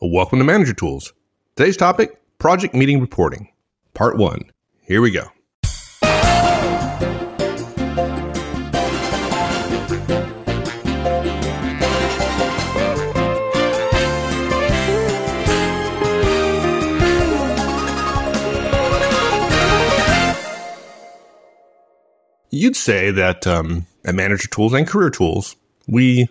Welcome to Manager Tools. Today's topic, project meeting reporting, part 1. Here we go. You'd say that at Manager Tools and Career Tools, we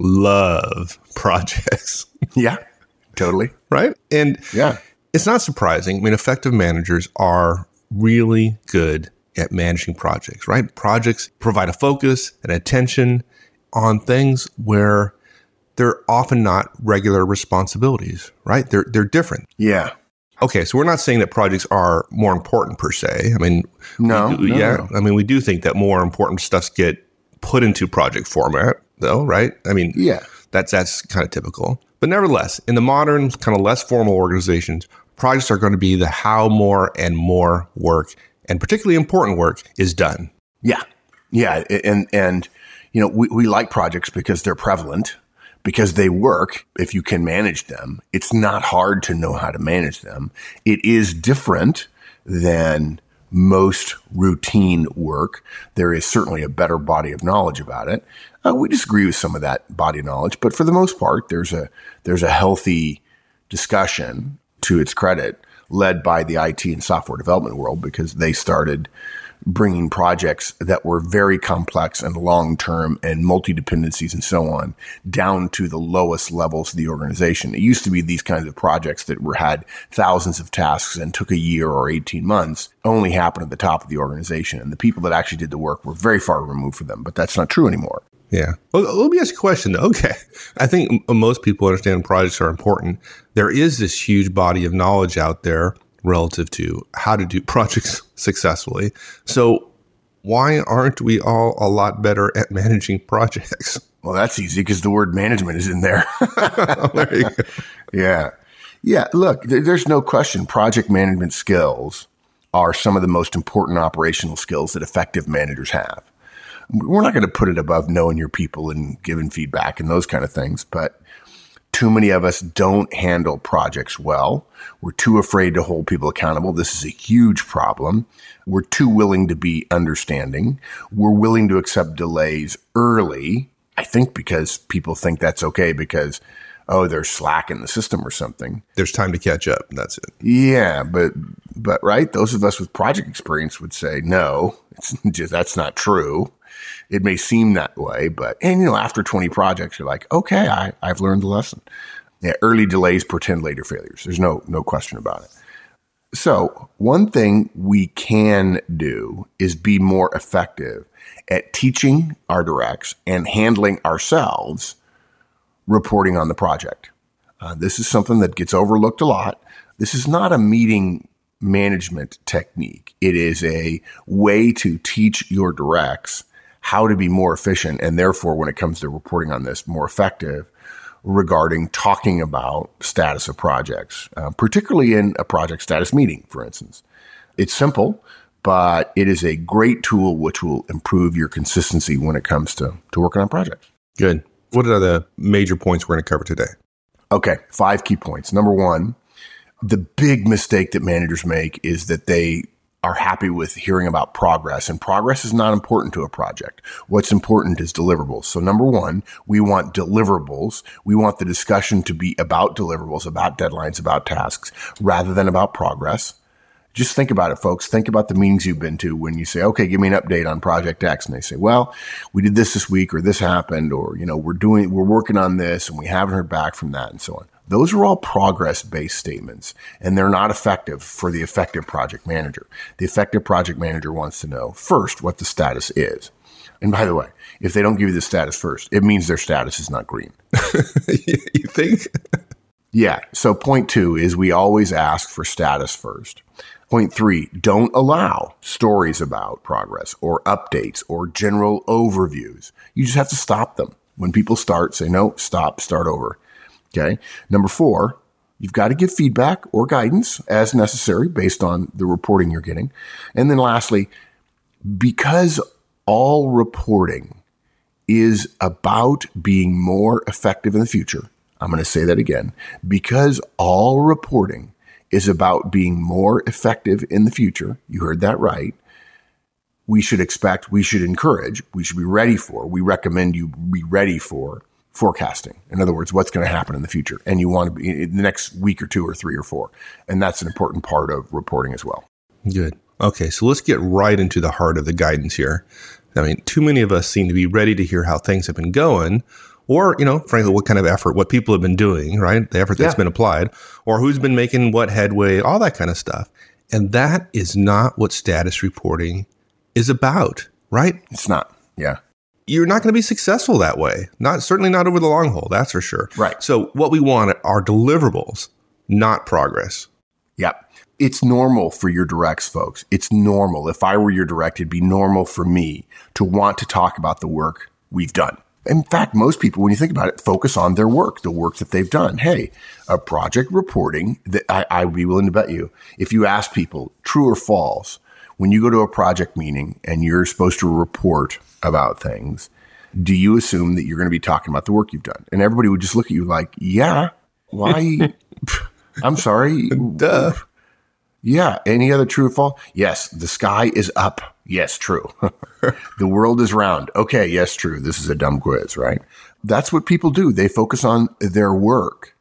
love projects. Yeah, totally. Right? And yeah, it's not surprising. I mean, effective managers are really good at managing projects, right? Projects provide a focus and attention on things where they're often not regular responsibilities, right? They're different. Yeah. Okay, so we're not saying that projects are more important per se. I mean, No. I mean, we do think that more important stuff get put into project format, though, right? I mean, yeah, that's kind of typical. But nevertheless, in the modern, kind of less formal organizations, projects are going to be the how more and more work, and particularly important work, is done. Yeah. Yeah. And you know, we like projects because they're prevalent, because they work if you can manage them. It's not hard to know how to manage them. It is different than most routine work. There is certainly a better body of knowledge about it. We disagree with some of that body of knowledge, but for the most part, there's a healthy discussion, to its credit, led by the IT and software development world, because they started bringing projects that were very complex and long-term and multi-dependencies and so on down to the lowest levels of the organization. It used to be these kinds of projects that had thousands of tasks and took a year or 18 months only happened at the top of the organization. And the people that actually did the work were very far removed from them, but that's not true anymore. Yeah. Well, let me ask you a question, though. Okay. I think most people understand projects are important. There is this huge body of knowledge out there relative to how to do projects successfully. So why aren't we all a lot better at managing projects? Well, that's easy because the word management is in there. There you go. Yeah. Yeah. Look, there's no question. Project management skills are some of the most important operational skills that effective managers have. We're not going to put it above knowing your people and giving feedback and those kind of things, but too many of us don't handle projects well. We're too afraid to hold people accountable. This is a huge problem. We're too willing to be understanding. We're willing to accept delays early, I think because people think that's okay because, oh, there's slack in the system or something. There's time to catch up. That's it. Yeah, but right, those of us with project experience would say, no, that's not true. It may seem that way, and you know, after 20 projects, you're like, okay, I've learned the lesson. Yeah, early delays portend later failures. There's no question about it. So one thing we can do is be more effective at teaching our directs and handling ourselves reporting on the project. This is something that gets overlooked a lot. This is not a meeting management technique. It is a way to teach your directs how to be more efficient, and therefore, when it comes to reporting on this, more effective regarding talking about status of projects, particularly in a project status meeting, for instance. It's simple, but it is a great tool which will improve your consistency when it comes to working on projects. Good. What are the major points we're going to cover today? Okay, 5 key points. Number 1, the big mistake that managers make is that they are happy with hearing about progress, and progress is not important to a project. What's important is deliverables. So number 1, we want deliverables. We want the discussion to be about deliverables, about deadlines, about tasks, rather than about progress. Just think about it, folks. Think about the meetings you've been to when you say, okay, give me an update on Project X. And they say, well, we did this week, or this happened, or, you know, we're working on this and we haven't heard back from that, and so on. Those are all progress-based statements, and they're not effective for the effective project manager. The effective project manager wants to know first what the status is. And by the way, if they don't give you the status first, it means their status is not green. You think? Yeah. So point 2 is we always ask for status first. Point 3, don't allow stories about progress or updates or general overviews. You just have to stop them. When people start, say, no, stop, start over. Okay. Number 4, you've got to give feedback or guidance as necessary based on the reporting you're getting. And then lastly, because all reporting is about being more effective in the future, I'm going to say that again, because all reporting is about being more effective in the future. You heard that right. We should encourage, we should be ready for, we recommend you be ready for forecasting. In other words, what's going to happen in the future. And you want to be in the next week or 2 or 3 or 4. And that's an important part of reporting as well. Good. Okay. So let's get right into the heart of the guidance here. I mean, too many of us seem to be ready to hear how things have been going, or, frankly, what kind of effort, what people have been doing, right? The effort that's been applied, or who's been making what headway, all that kind of stuff. And that is not what status reporting is about, right? It's not. Yeah. You're not going to be successful that way. Certainly not over the long haul. That's for sure. Right. So what we want are deliverables, not progress. Yep. It's normal for your directs, folks. It's normal. If I were your direct, it'd be normal for me to want to talk about the work we've done. In fact, most people, when you think about it, focus on their work, the work that they've done. Hey, a project reporting that I would be willing to bet you, if you ask people, true or false, when you go to a project meeting and you're supposed to report about things, do you assume that you're going to be talking about the work you've done? And everybody would just look at you like, yeah, why? I'm sorry. Duh. Yeah. Any other true or false? Yes. The sky is up. Yes. True. The world is round. Okay. Yes. True. This is a dumb quiz, right? That's what people do. They focus on their work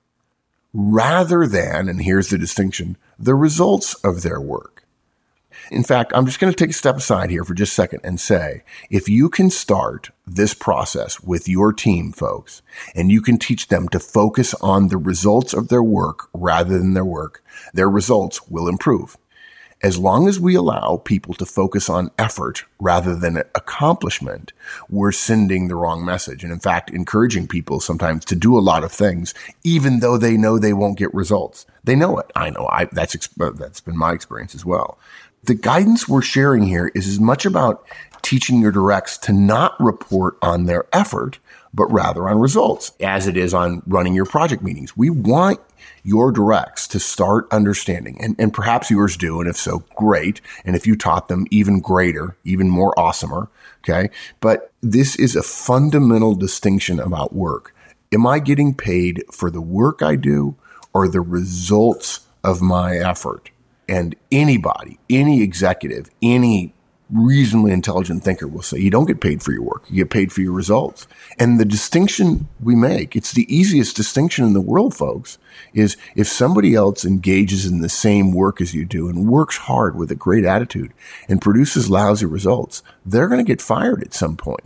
rather than, and here's the distinction, the results of their work. In fact, I'm just going to take a step aside here for just a second and say, if you can start this process with your team, folks, and you can teach them to focus on the results of their work rather than their work, their results will improve. As long as we allow people to focus on effort rather than accomplishment, we're sending the wrong message. And in fact, encouraging people sometimes to do a lot of things, even though they know they won't get results. They know it. I know. That's been my experience as well. The guidance we're sharing here is as much about teaching your directs to not report on their effort, but rather on results, as it is on running your project meetings. We want your directs to start understanding, and perhaps yours do, and if so, great. And if you taught them, even greater, even more awesomer, okay? But this is a fundamental distinction about work. Am I getting paid for the work I do or the results of my effort? And anybody, any executive, any reasonably intelligent thinker will say, you don't get paid for your work. You get paid for your results. And the distinction we make, it's the easiest distinction in the world, folks, is if somebody else engages in the same work as you do and works hard with a great attitude and produces lousy results, they're going to get fired at some point.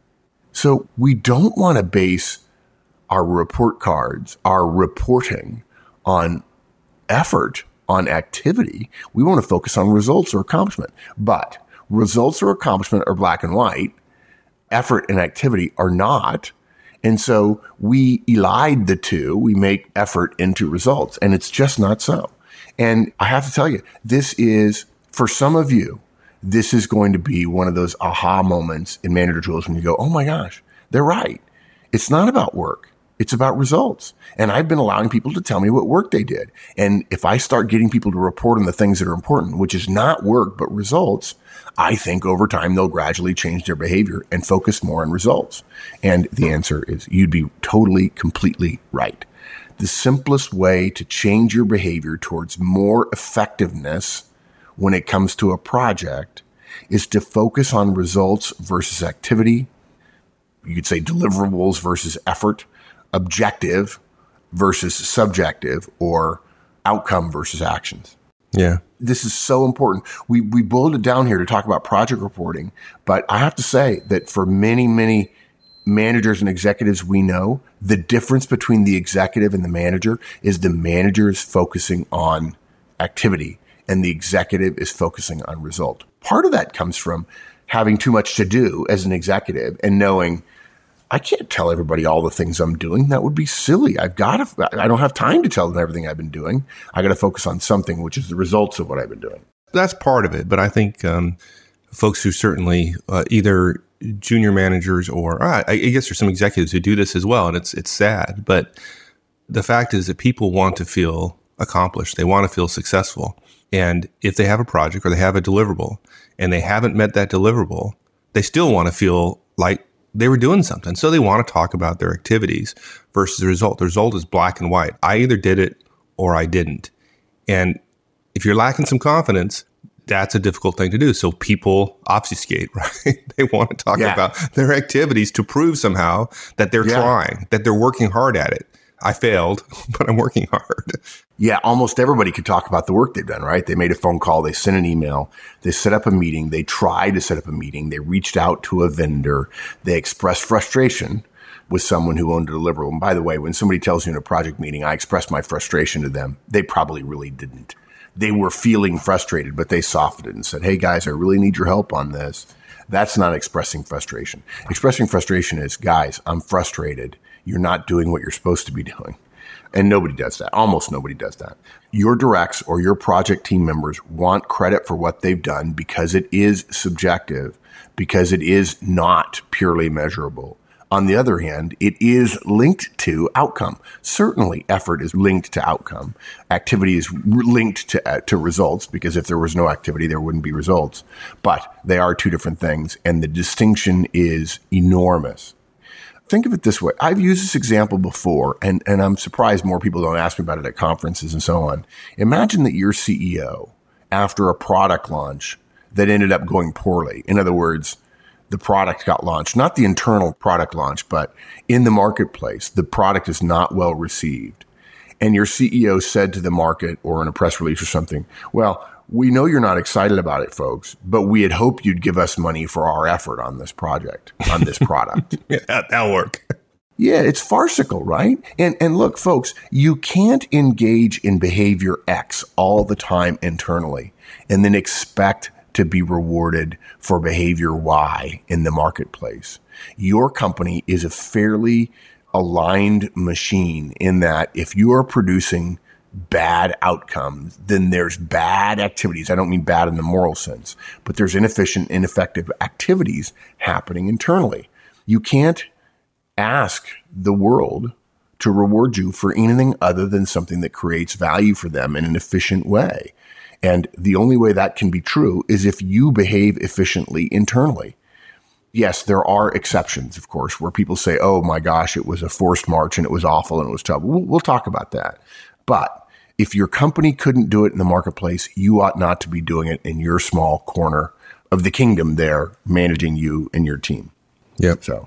So we don't want to base our report cards, our reporting on effort, on activity. We want to focus on results or accomplishment. But results or accomplishment are black and white. Effort and activity are not. And so we elide the two. We make effort into results. And it's just not so. And I have to tell you, this is, for some of you, this is going to be one of those aha moments in Manager Tools when you go, oh my gosh, they're right. It's not about work. It's about results. And I've been allowing people to tell me what work they did. And if I start getting people to report on the things that are important, which is not work, but results, I think over time they'll gradually change their behavior and focus more on results. And the answer is you'd be totally, completely right. The simplest way to change your behavior towards more effectiveness when it comes to a project is to focus on results versus activity. You could say deliverables versus effort. Objective versus subjective, or outcome versus actions. Yeah. This is so important. We boiled it down here to talk about project reporting, but I have to say that for many, many managers and executives we know, the difference between the executive and the manager is the manager is focusing on activity and the executive is focusing on result. Part of that comes from having too much to do as an executive and knowing I can't tell everybody all the things I'm doing. That would be silly. I don't have time to tell them everything I've been doing. I got to focus on something, which is the results of what I've been doing. That's part of it. But I think folks who certainly either junior managers or I guess there's some executives who do this as well. And it's sad. But the fact is that people want to feel accomplished. They want to feel successful. And if they have a project or they have a deliverable and they haven't met that deliverable, they still want to feel like they were doing something. So they want to talk about their activities versus the result. The result is black and white. I either did it or I didn't. And if you're lacking some confidence, that's a difficult thing to do. So people obfuscate, right? They want to talk about their activities to prove somehow that they're trying, that they're working hard at it. I failed, but I'm working hard. Yeah, almost everybody could talk about the work they've done, right? They made a phone call, they sent an email, they set up a meeting, they tried to set up a meeting, they reached out to a vendor, they expressed frustration with someone who owned a deliverable. And by the way, when somebody tells you in a project meeting, I expressed my frustration to them, they probably really didn't. They were feeling frustrated, but they softened it and said, hey guys, I really need your help on this. That's not expressing frustration. Expressing frustration is, guys, I'm frustrated. You're not doing what you're supposed to be doing. And nobody does that. Almost nobody does that. Your directs or your project team members want credit for what they've done because it is subjective, because it is not purely measurable. On the other hand, it is linked to outcome. Certainly, effort is linked to outcome. Activity is linked to results, because if there was no activity, there wouldn't be results. But they are two different things, and the distinction is enormous. Think of it this way. I've used this example before, and I'm surprised more people don't ask me about it at conferences and so on. Imagine that you're CEO after a product launch that ended up going poorly. In other words, the product got launched, not the internal product launch, but in the marketplace, the product is not well received. And your CEO said to the market or in a press release or something, well, we know you're not excited about it, folks, but we had hoped you'd give us money for our effort on this project, on this product. Yeah, that'll work. Yeah, it's farcical, right? And look, folks, you can't engage in behavior X all the time internally and then expect to be rewarded for behavior Y in the marketplace. Your company is a fairly aligned machine in that if you are producing bad outcomes, then there's bad activities. I don't mean bad in the moral sense, but there's inefficient, ineffective activities happening internally. You can't ask the world to reward you for anything other than something that creates value for them in an efficient way. And the only way that can be true is if you behave efficiently internally. Yes, there are exceptions, of course, where people say, oh my gosh, it was a forced march and it was awful and it was tough. We'll talk about that. But if your company couldn't do it in the marketplace, you ought not to be doing it in your small corner of the kingdom there, managing you and your team. Yep. So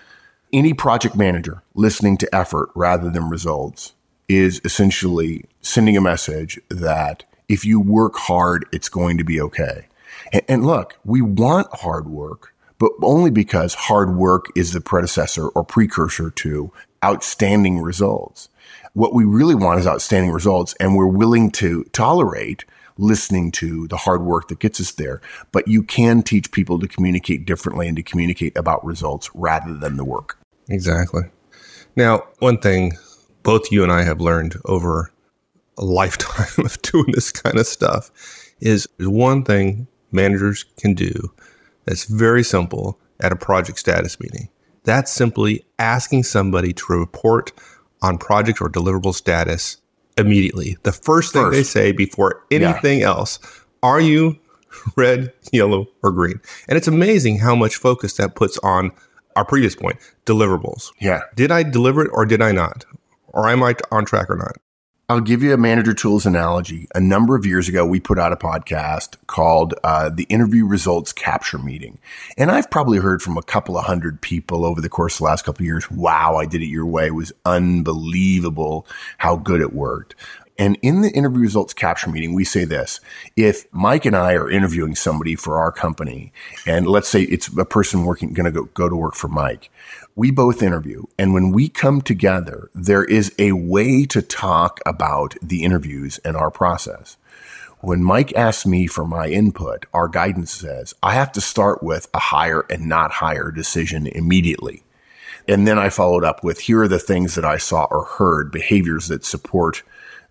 any project manager listening to effort rather than results is essentially sending a message that if you work hard, it's going to be okay. And look, we want hard work, but only because hard work is the predecessor or precursor to outstanding results. What we really want is outstanding results, and we're willing to tolerate listening to the hard work that gets us there. But you can teach people to communicate differently and to communicate about results rather than the work. Exactly. Now, one thing both you and I have learned over a lifetime of doing this kind of stuff is there's one thing managers can do that's very simple at a project status meeting. That's simply asking somebody to report on project or deliverable status immediately. The first thing they say before anything else, are you red, yellow, or green? And it's amazing how much focus that puts on our previous point, deliverables. Yeah. Did I deliver it or did I not? Or am I on track or not? I'll give you a manager tools analogy. A number of years ago, we put out a podcast called the Interview Results Capture Meeting. And I've probably heard from a couple of hundred people over the course of the last couple of years, wow, I did it your way. It was unbelievable how good it worked. And in the Interview Results Capture Meeting, we say this: if Mike and I are interviewing somebody for our company, and let's say it's a person going to go to work for Mike, we both interview. And when we come together, there is a way to talk about the interviews and our process. When Mike asks me for my input, our guidance says I have to start with a hire and not hire decision immediately. And then I followed up with, here are the things that I saw or heard, behaviors that support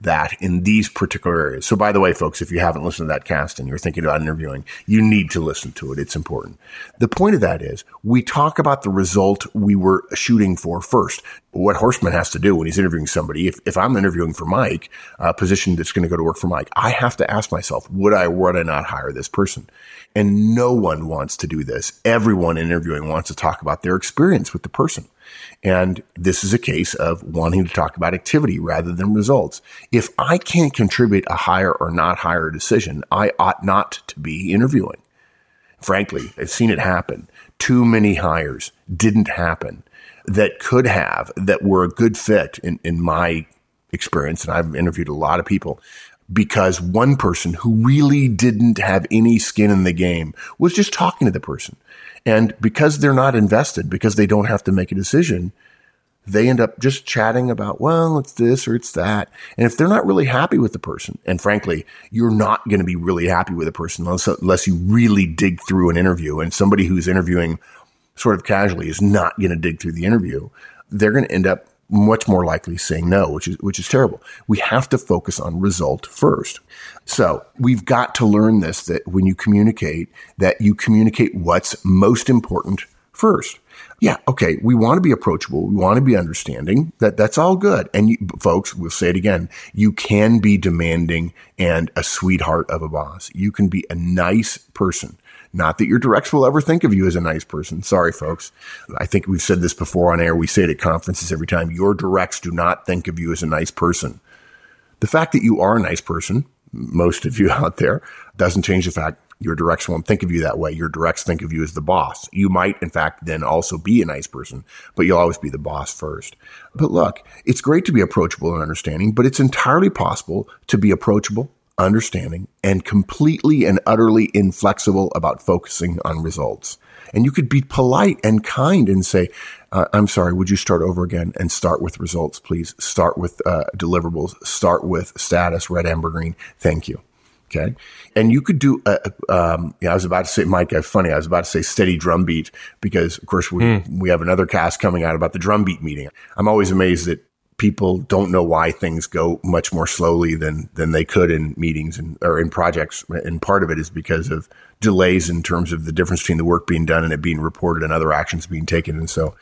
that in these particular areas. So by the way, folks, if you haven't listened to that cast and you're thinking about interviewing, you need to listen to it. It's important. The point of that is we talk about the result we were shooting for first. What Horstman has to do when he's interviewing somebody, if I'm interviewing for Mike, a position that's going to go to work for Mike, I have to ask myself, would I not hire this person? And no one wants to do this. Everyone interviewing wants to talk about their experience with the person. And this is a case of wanting to talk about activity rather than results. If I can't contribute a hire or not hire decision, I ought not to be interviewing. Frankly, I've seen it happen. Too many hires didn't happen that could have, that were a good fit in my experience. And I've interviewed a lot of people because one person who really didn't have any skin in the game was just talking to the person. And because they're not invested, because they don't have to make a decision, they end up just chatting about, well, it's this or it's that. And if they're not really happy with the person, and frankly, you're not going to be really happy with a person unless you really dig through an interview, and somebody who's interviewing sort of casually is not going to dig through the interview, they're going to end up much more likely saying no, which is terrible. We have to focus on result first. So we've got to learn this, that when you communicate, that you communicate what's most important first. Yeah, okay, we want to be approachable. We want to be understanding. That's all good. And folks, we'll say it again, you can be demanding and a sweetheart of a boss. You can be a nice person. Not that your directs will ever think of you as a nice person. Sorry, folks. I think we've said this before on air. We say it at conferences every time. Your directs do not think of you as a nice person. The fact that you are a nice person, most of you out there, doesn't change the fact your directs won't think of you that way. Your directs think of you as the boss. You might, in fact, then also be a nice person, but you'll always be the boss first. But look, it's great to be approachable and understanding, but it's entirely possible to be approachable, understanding, and completely and utterly inflexible about focusing on results. And you could be polite and kind and say, I'm sorry, would you start over again and start with results, please? Start with deliverables. Start with status, red, amber, green. Thank you. Okay. And you could do, I was about to say, Mike, funny, I was about to say steady drumbeat because, of course, we have another cast coming out about the drumbeat meeting. I'm always amazed that people don't know why things go much more slowly than they could in meetings or in projects. And part of it is because of delays in terms of the difference between the work being done and it being reported and other actions being taken. And so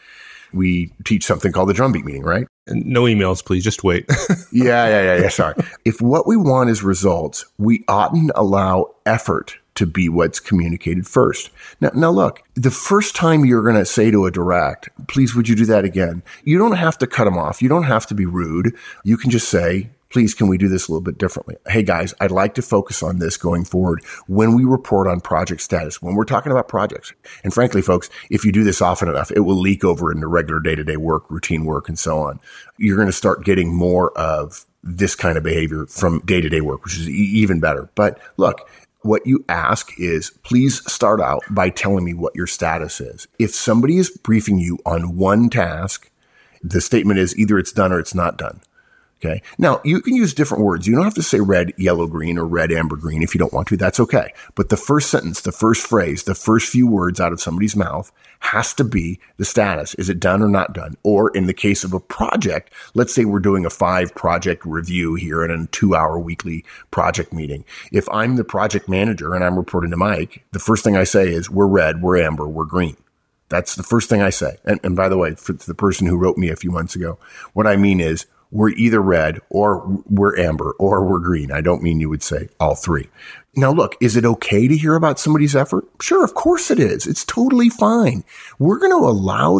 we teach something called the drumbeat meeting, right? And no emails, please. Just wait. Yeah. Sorry. If what we want is results, we oughtn't allow effort to be what's communicated first. Now look, the first time you're going to say to a direct, please, would you do that again? You don't have to cut them off. You don't have to be rude. You can just say, please, can we do this a little bit differently? Hey guys, I'd like to focus on this going forward when we report on project status, when we're talking about projects. And frankly, folks, if you do this often enough, it will leak over into regular day-to-day work, routine work, and so on. You're going to start getting more of this kind of behavior from day-to-day work, which is even better. But look, what you ask is, please start out by telling me what your status is. If somebody is briefing you on one task, the statement is either it's done or it's not done. Okay. Now you can use different words. You don't have to say red, yellow, green, or red, amber, green if you don't want to. That's okay. But the first sentence, the first phrase, the first few words out of somebody's mouth has to be the status. Is it done or not done? Or in the case of a project, let's say we're doing a 5-project review here in a 2-hour weekly project meeting. If I'm the project manager and I'm reporting to Mike, the first thing I say is we're red, we're amber, we're green. That's the first thing I say. And by the way, for the person who wrote me a few months ago, what I mean is, we're either red or we're amber or we're green. I don't mean you would say all three. Now, look, is it okay to hear about somebody's effort? Sure, of course it is. It's totally fine. We're going to allow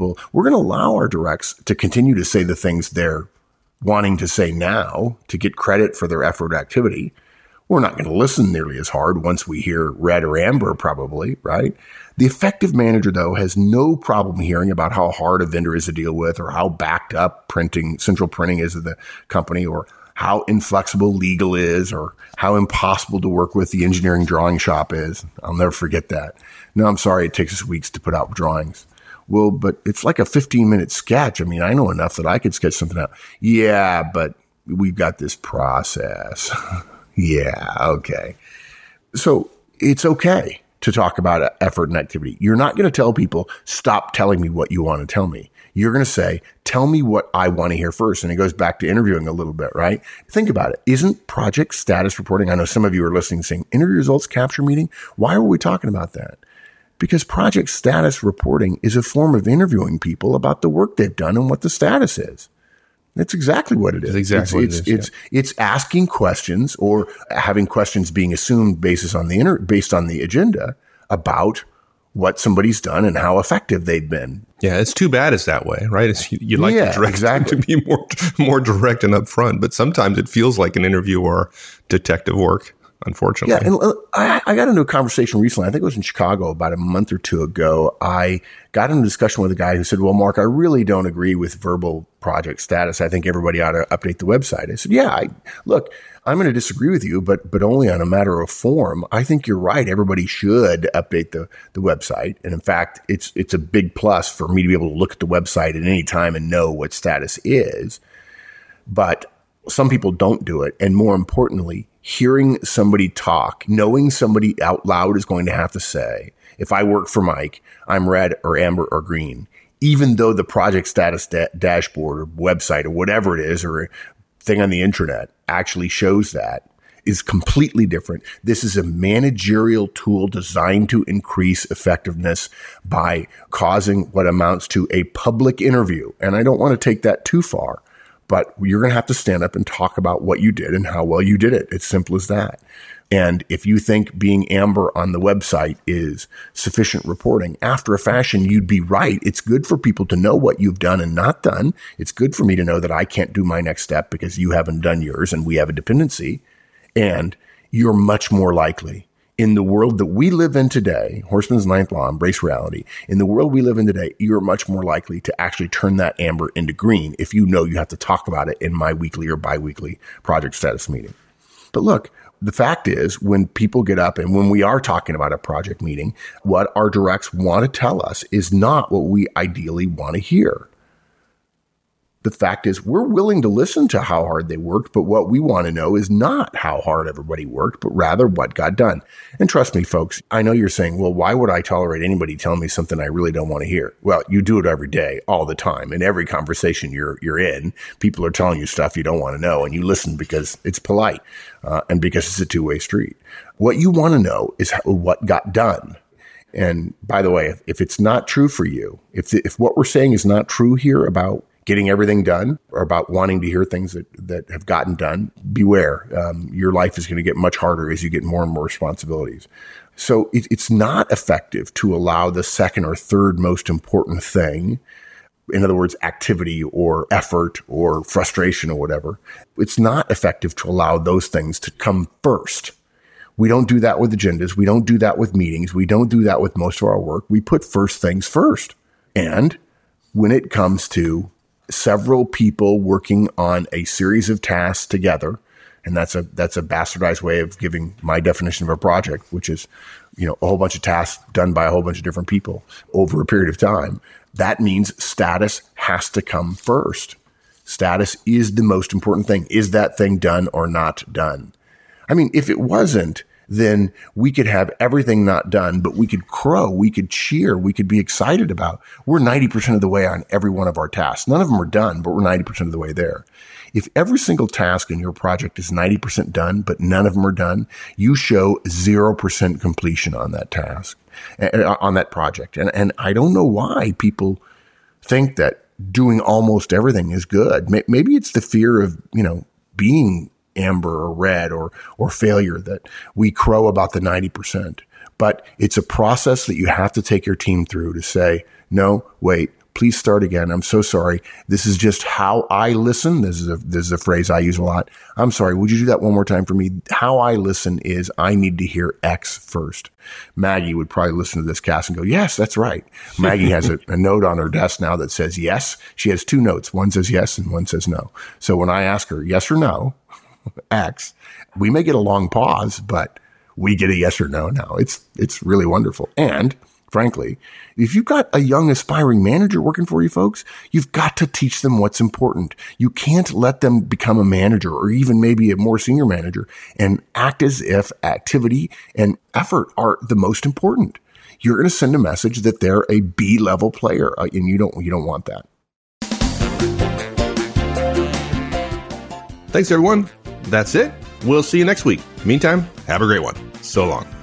our directs to continue to say the things they're wanting to say now to get credit for their effort activity. We're not going to listen nearly as hard once we hear red or amber, probably, right? The effective manager, though, has no problem hearing about how hard a vendor is to deal with or how backed up central printing is of the company or how inflexible legal is or how impossible to work with the engineering drawing shop is. I'll never forget that. No, I'm sorry. It takes us weeks to put out drawings. Well, but it's like a 15-minute sketch. I mean, I know enough that I could sketch something out. Yeah, but we've got this process. Yeah, okay. So it's okay to talk about effort and activity. You're not going to tell people, stop telling me what you want to tell me. You're going to say, tell me what I want to hear first. And it goes back to interviewing a little bit, right? Think about it. Isn't project status reporting? I know some of you are listening saying interview results capture meeting. Why are we talking about that? Because project status reporting is a form of interviewing people about the work they've done and what the status is. That's exactly what it is. It's asking questions or having questions being assumed based on the agenda about what somebody's done and how effective they've been. Yeah, it's too bad it's that way, right? You'd like the director to be more direct and upfront, but sometimes it feels like an interview or detective work, unfortunately. Yeah, and I got into a conversation recently. I think it was in Chicago about a month or two ago. I got into a discussion with a guy who said, well, Mark, I really don't agree with verbal project status. I think everybody ought to update the website. I said, yeah, look, I'm going to disagree with you, but only on a matter of form. I think you're right. Everybody should update the website. And in fact, it's a big plus for me to be able to look at the website at any time and know what status is. But some people don't do it. And more importantly, hearing somebody talk, knowing somebody out loud is going to have to say, if I work for Mike, I'm red or amber or green, even though the project status dashboard or website or whatever it is, or thing on the intranet actually shows that, is completely different. This is a managerial tool designed to increase effectiveness by causing what amounts to a public interview. And I don't want to take that too far, but you're going to have to stand up and talk about what you did and how well you did it. It's simple as that. And if you think being amber on the website is sufficient reporting, after a fashion, you'd be right. It's good for people to know what you've done and not done. It's good for me to know that I can't do my next step because you haven't done yours and we have a dependency. And you're much more likely in the world that we live in today, Horstman's ninth law, embrace reality. In the world we live in today, you're much more likely to actually turn that amber into green if you know you have to talk about it in my weekly or biweekly project status meeting. But look, the fact is, when people get up and when we are talking about a project meeting, what our directs want to tell us is not what we ideally want to hear. The fact is, we're willing to listen to how hard they worked, but what we want to know is not how hard everybody worked, but rather what got done. And trust me, folks, I know you're saying, well, why would I tolerate anybody telling me something I really don't want to hear? Well, you do it every day, all the time. In every conversation you're in, people are telling you stuff you don't want to know, and you listen because it's polite and because it's a two-way street. What you want to know is what got done. And by the way, if it's not true for you, if what we're saying is not true here about getting everything done or about wanting to hear things that have gotten done, beware. Your life is going to get much harder as you get more and more responsibilities. So it's not effective to allow the second or third most important thing, in other words, activity or effort or frustration or whatever. It's not effective to allow those things to come first. We don't do that with agendas. We don't do that with meetings. We don't do that with most of our work. We put first things first. And when it comes to several people working on a series of tasks together, and that's a bastardized way of giving my definition of a project, which is, a whole bunch of tasks done by a whole bunch of different people over a period of time. That means status has to come first. Status is the most important thing. Is that thing done or not done? I mean, if it wasn't, then we could have everything not done, but we could crow, we could cheer, we could be excited about. We're 90% of the way on every one of our tasks. None of them are done, but we're 90% of the way there. If every single task in your project is 90% done, but none of them are done, you show 0% completion on that task, on that project. And I don't know why people think that doing almost everything is good. Maybe it's the fear of, being amber or red or failure that we crow about the 90%. But it's a process that you have to take your team through to say, no, wait, please start again. I'm so sorry. This is just how I listen. This is a phrase I use a lot. I'm sorry. Would you do that one more time for me? How I listen is I need to hear X first. Maggie would probably listen to this cast and go, yes, that's right. Maggie has a note on her desk now that says yes. She has two notes. One says yes and one says no. So when I ask her yes or no, X, we may get a long pause, but we get a yes or no now. It's really wonderful. And frankly, if you've got a young aspiring manager working for you folks, you've got to teach them what's important. You can't let them become a manager or even maybe a more senior manager and act as if activity and effort are the most important. You're going to send a message that they're a B-level player, and you don't want that. Thanks, everyone. That's it. We'll see you next week. Meantime, have a great one. So long.